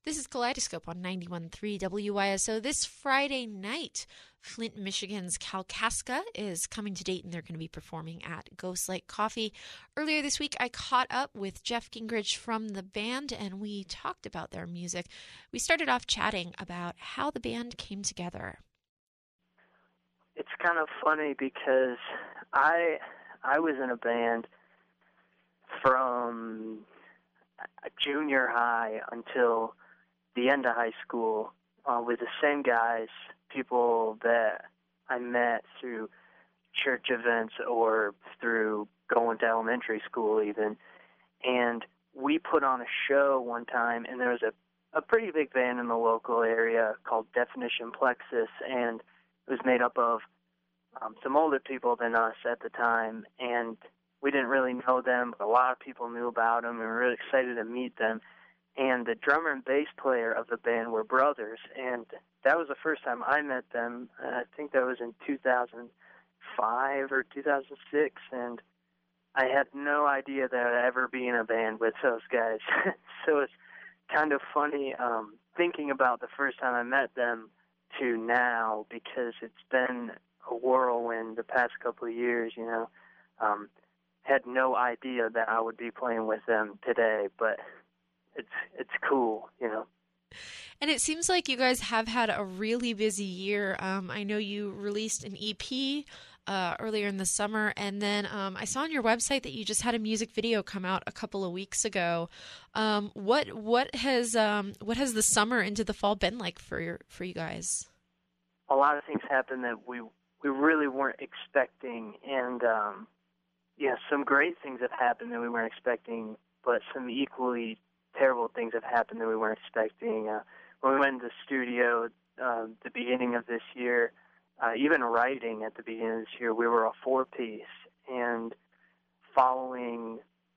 This is Kaleidoscope on 91.3 WYSO. This Friday night, Flint, Michigan's Kalkaska is coming to Dayton. They're going to be performing at Ghost Lake Coffee. Earlier this week, I caught up with Jeff Gingrich from the band, and we talked about their music. We started off chatting about how the band came together. It's kind of funny because I was in a band from junior high until the end of high school with the same guys, people that I met through church events or through going to elementary school even. And we put on a show one time, and there was a pretty big band in the local area called Definition Plexus, and it was made up of some older people than us at the time, and we didn't really know them, but a lot of people knew about them, and we were really excited to meet them. And the drummer and bass player of the band were brothers, and that was the first time I met them. I think that was in 2005 or 2006, and I had no idea that I'd ever be in a band with those guys. So it's kind of funny thinking about the first time I met them to now, because it's been a whirlwind the past couple of years, you know. Had no idea that I would be playing with them today, but it's cool, you know. And it seems like you guys have had a really busy year. I know you released an EP earlier in the summer, and then I saw on your website that you just had a music video come out a couple of weeks ago. What has the summer into the fall been like for you guys? A lot of things happened that we really weren't expecting, and some great things have happened that we weren't expecting, but some equally terrible things have happened that we weren't expecting. When we went into the studio the beginning of this year, even writing at the beginning of this year, we were a four-piece, and following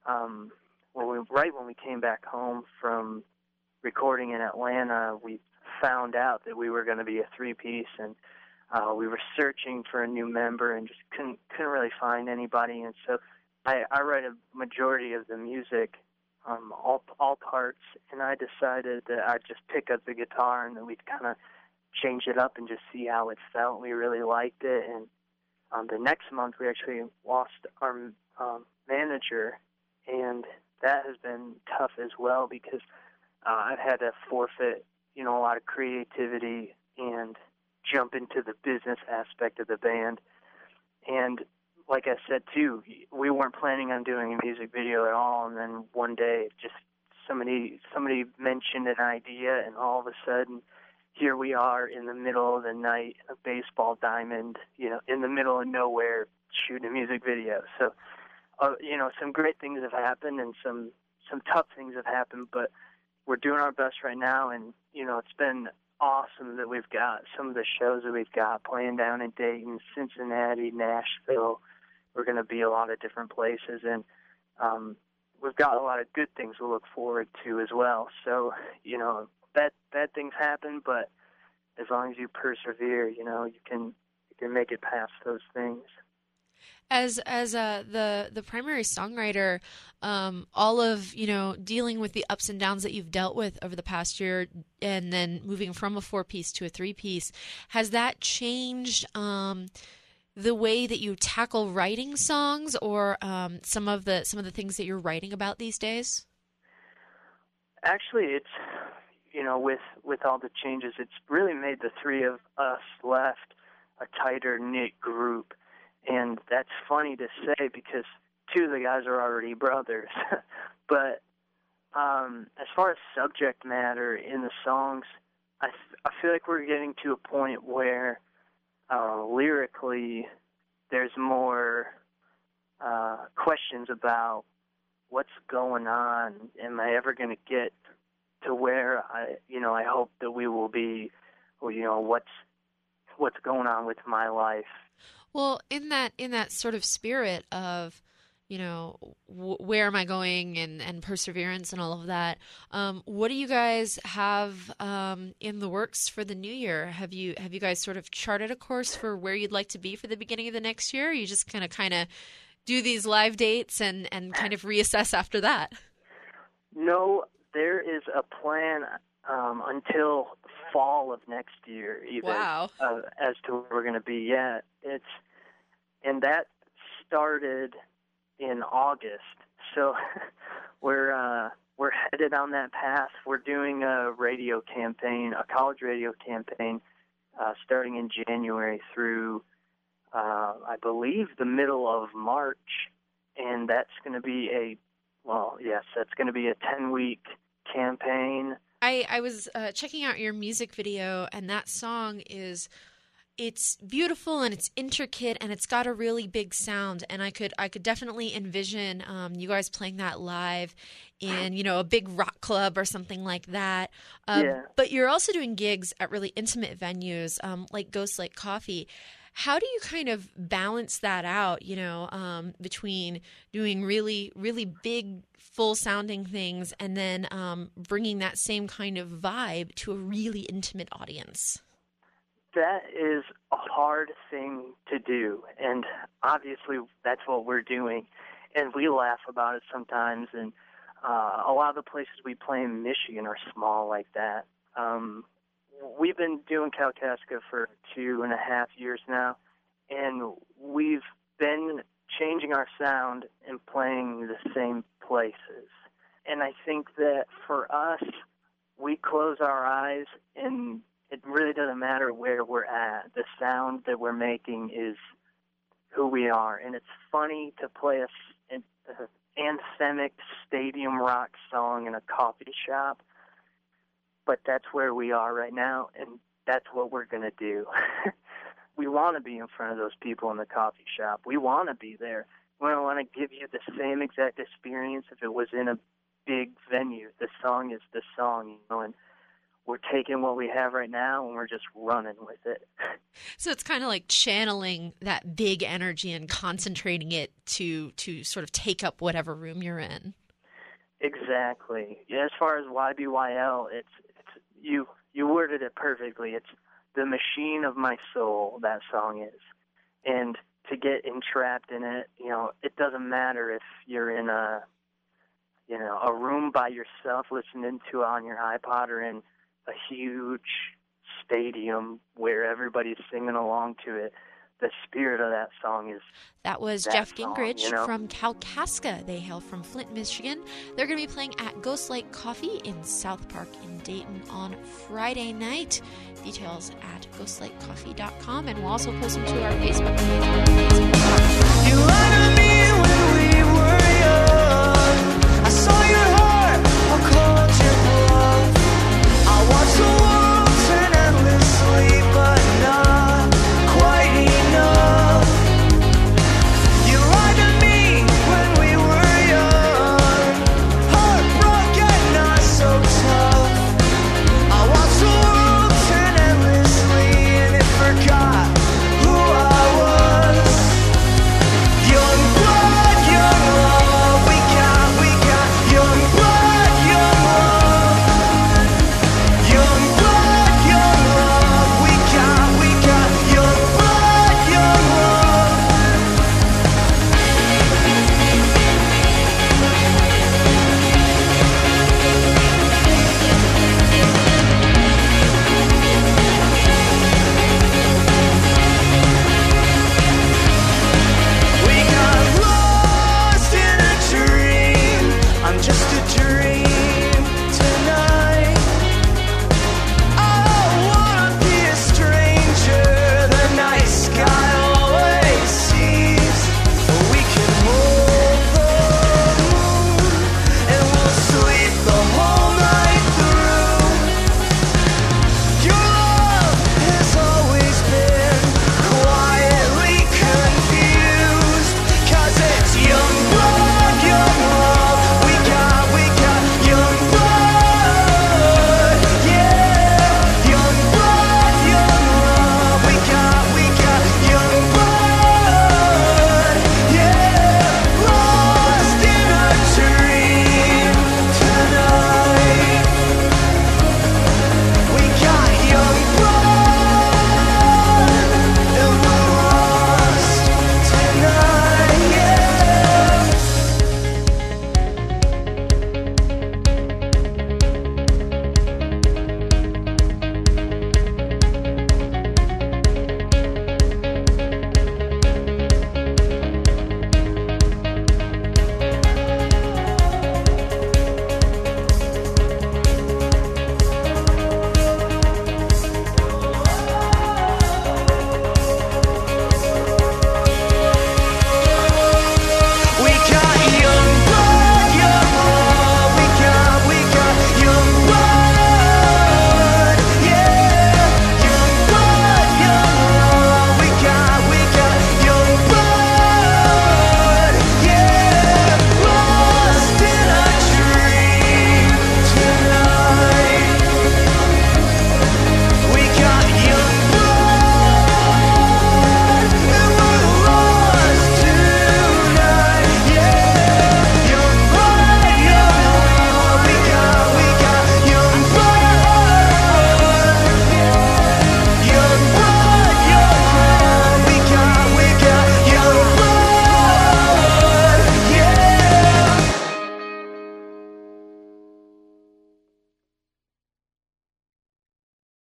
right when we came back home from recording in Atlanta, we found out that we were going to be a three-piece, and we were searching for a new member and just couldn't really find anybody. And so I write a majority of the music, all parts, and I decided that I'd just pick up the guitar and then we'd kind of change it up and just see how it felt. We really liked it, and the next month we actually lost our manager, and that has been tough as well because I've had to forfeit, a lot of creativity and jump into the business aspect of the band. And like I said too, we weren't planning on doing a music video at all, and then one day just somebody mentioned an idea, and all of a sudden here we are in the middle of the night, a baseball diamond, in the middle of nowhere, shooting a music video. So some great things have happened and some tough things have happened, but we're doing our best right now, and it's been awesome that we've got some of the shows that we've got playing down in Dayton, Cincinnati, Nashville. We're going to be a lot of different places, and we've got a lot of good things to look forward to as well. So, bad things happen, but as long as you persevere, you can make it past those things. As the primary songwriter, all of dealing with the ups and downs that you've dealt with over the past year, and then moving from a four-piece to a three-piece, has that changed the way that you tackle writing songs, or some of the things that you're writing about these days? Actually, it's with all the changes, it's really made the three of us left a tighter knit group. And that's funny to say because two of the guys are already brothers. But as far as subject matter in the songs, I feel like we're getting to a point where lyrically there's more questions about what's going on. Am I ever going to get to where I hope that we will be? Or, what's going on with my life? Well, in that sort of spirit of, where am I going and perseverance and all of that, what do you guys have in the works for the new year? Have you guys sort of charted a course for where you'd like to be for the beginning of the next year? Or you just kind of do these live dates and kind of reassess after that? No, there is a plan. until fall of next year, even. Wow. As to where we're going to be. Yeah, and that started in August, so we're headed on that path. We're doing a radio campaign, a college radio campaign, starting in January through, I believe, the middle of March, and that's going to be that's going to be a 10-week campaign. I was checking out your music video, and that song it's beautiful and it's intricate and it's got a really big sound, and I could definitely envision you guys playing that live in a big rock club or something like that. But you're also doing gigs at really intimate venues like Ghost Lake Coffee. How do you kind of balance that out, between doing really, really big, full-sounding things and then bringing that same kind of vibe to a really intimate audience? That is a hard thing to do, and obviously that's what we're doing, and we laugh about it sometimes, and a lot of the places we play in Michigan are small like that. We've been doing Kalkaska for 2.5 years now, and we've been changing our sound and playing the same places. And I think that for us, we close our eyes, and it really doesn't matter where we're at. The sound that we're making is who we are. And it's funny to play an anthemic stadium rock song in a coffee shop, but that's where we are right now, and that's what we're going to do. We want to be in front of those people in the coffee shop. We want to be there. We want to give you the same exact experience if it was in a big venue. The song is the song, and we're taking what we have right now and we're just running with it. So it's kind of like channeling that big energy and concentrating it to sort of take up whatever room you're in. Exactly. Yeah, as far as YBYL, it's you worded it perfectly. It's the machine of my soul, that song is. And to get entrapped in it, it doesn't matter if you're in a room by yourself listening to it on your iPod or in a huge stadium where everybody's singing along to it. The spirit of that song is that was that Jeff song, Gingrich from Kalkaska. They hail from Flint, Michigan. They're going to be playing at Ghost Lake Coffee in South Park in Dayton on Friday night. Details at ghostlakecoffee.com, and we'll also post them to our Facebook page.